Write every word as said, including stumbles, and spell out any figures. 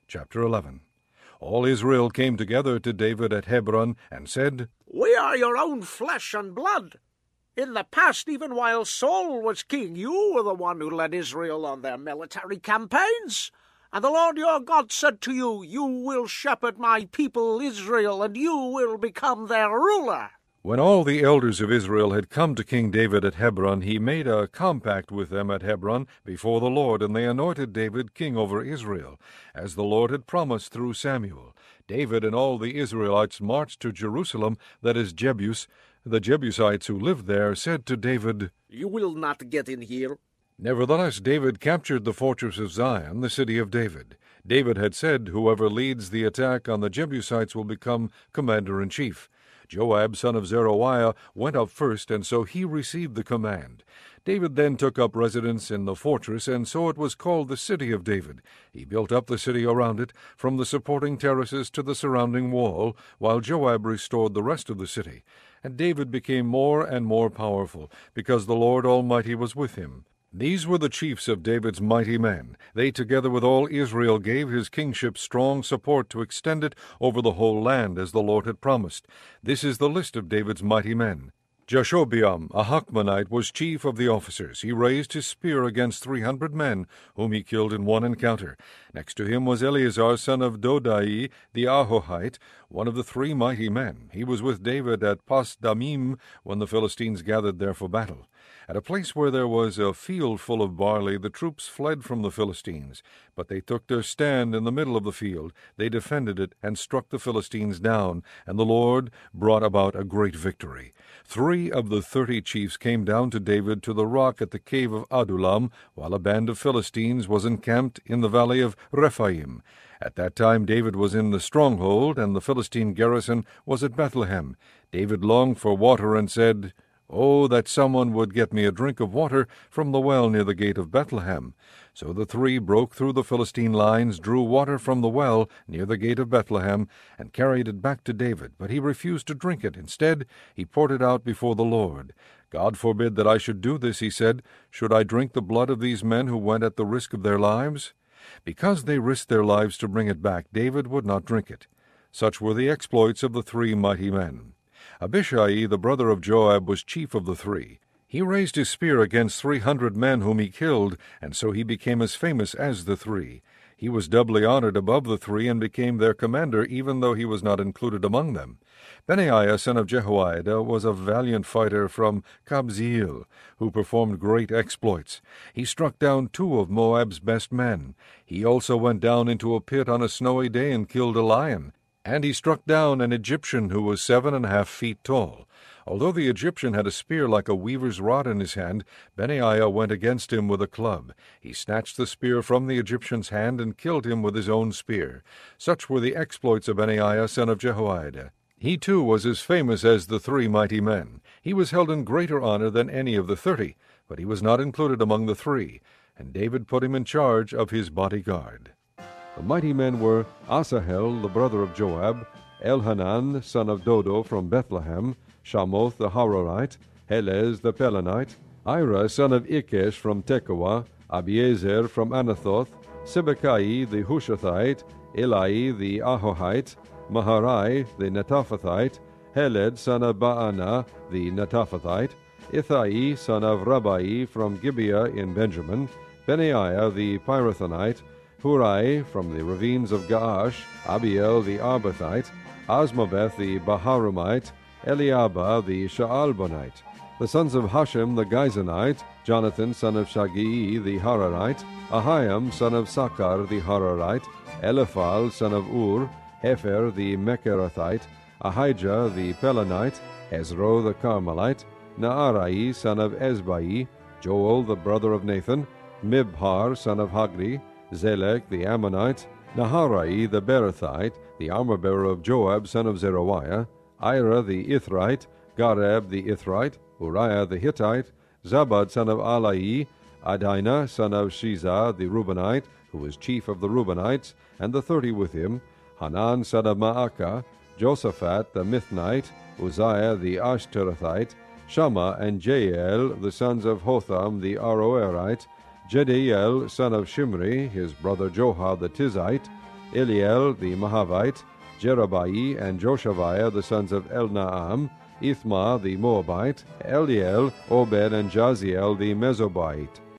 Chapter eleven. All Israel came together to David at Hebron, and said, We are your own flesh and blood. In the past, even while Saul was king, you were the one who led Israel on their military campaigns. And the Lord your God said to you, You will shepherd my people Israel, and you will become their ruler. When all the elders of Israel had come to King David at Hebron, he made a compact with them at Hebron before the Lord, and they anointed David king over Israel, as the Lord had promised through Samuel. David and all the Israelites marched to Jerusalem, that is Jebus. The Jebusites who lived there said to David, You will not get in here. Nevertheless, David captured the fortress of Zion, the city of David. David had said, Whoever leads the attack on the Jebusites will become commander-in-chief. Joab, son of Zeruiah, went up first, and so he received the command. David then took up residence in the fortress, and so it was called the City of David. He built up the city around it, from the supporting terraces to the surrounding wall, while Joab restored the rest of the city. And David became more and more powerful, because the Lord Almighty was with him. These were the chiefs of David's mighty men. They, together with all Israel, gave his kingship strong support to extend it over the whole land, as the Lord had promised. This is the list of David's mighty men. Jashobeam, a Hachmonite, was chief of the officers. He raised his spear against three hundred men, whom he killed in one encounter. Next to him was Eleazar, son of Dodai, the Ahohite, one of the three mighty men. He was with David at Pas-damim when the Philistines gathered there for battle. At a place where there was a field full of barley, the troops fled from the Philistines. But they took their stand in the middle of the field. They defended it and struck the Philistines down, and the Lord brought about a great victory. Three of the thirty chiefs came down to David to the rock at the cave of Adullam, while a band of Philistines was encamped in the valley of Rephaim. At that time David was in the stronghold, and the Philistine garrison was at Bethlehem. David longed for water and said, Oh, that someone would get me a drink of water from the well near the gate of Bethlehem. So the three broke through the Philistine lines, drew water from the well near the gate of Bethlehem, and carried it back to David. But he refused to drink it. Instead, he poured it out before the Lord. God forbid that I should do this, he said. Should I drink the blood of these men who went at the risk of their lives? Because they risked their lives to bring it back, David would not drink it. Such were the exploits of the three mighty men. Abishai, the brother of Joab, was chief of the three. He raised his spear against three hundred men whom he killed, and so he became as famous as the three. He was doubly honored above the three, and became their commander, even though he was not included among them. Benaiah, son of Jehoiada, was a valiant fighter from Kabzeel, who performed great exploits. He struck down two of Moab's best men. He also went down into a pit on a snowy day and killed a lion. And he struck down an Egyptian who was seven and a half feet tall. Although the Egyptian had a spear like a weaver's rod in his hand, Benaiah went against him with a club. He snatched the spear from the Egyptian's hand and killed him with his own spear. Such were the exploits of Benaiah, son of Jehoiada. He too was as famous as the three mighty men. He was held in greater honor than any of the thirty, but he was not included among the three, and David put him in charge of his bodyguard. The mighty men were Asahel, the brother of Joab, Elhanan, son of Dodo from Bethlehem, Shamoth the Harorite, Helez the Pelonite, Ira, son of Ikesh from Tekoa, Abiezer from Anathoth, Sibbecai the Hushathite, Eli the Ahohite, Maharai the Netophathite, Heled, son of Baana the Netophathite, Ithai, son of Rabbai from Gibeah in Benjamin, Benaiah the Pirathonite, Hurai from the ravines of Gaash, Abiel the Arbathite, Asmaveth the Baharumite, Eliabah the Shaalbonite, the sons of Hashem the Gizonite, Jonathan son of Shagii the Hararite, Ahiam son of Sakar the Hararite, Eliphal son of Ur, Hefer the Mecherathite, Ahijah the Pelonite, Ezro the Carmelite, Naarai son of Ezbai, Joel the brother of Nathan, Mibhar son of Hagri, Zelek the Ammonite, Naharai the Berethite, the armor-bearer of Joab son of Zeruiah, Ira the Ithrite, Gareb the Ithrite, Uriah the Hittite, Zabad son of Alai, Adina son of Shiza the Reubenite, who was chief of the Reubenites, and the thirty with him, Hanan son of Maacah, Josaphat the Mithnite, Uzziah the Ashterathite, Shammah and Jael the sons of Hotham the Aroerite, Jediel son of Shimri, his brother Johah the Tizite, Eliel the Mahavite, Jerubbai and Joshaviah the sons of Elnaam, Ithma the Moabite, Eliel, Obed, and Jaziel the Mesobite.